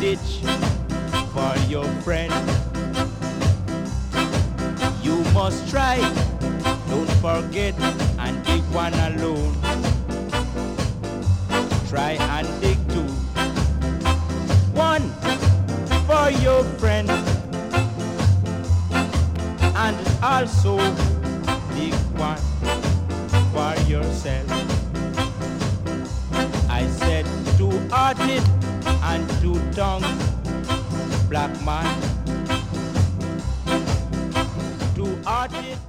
ditch for your friend. You must try, don't forget, and dig one alone. Try and dig two. One for your friend, and also dig one for yourself. I said two-hearted and two-tongued black man. Two-hearted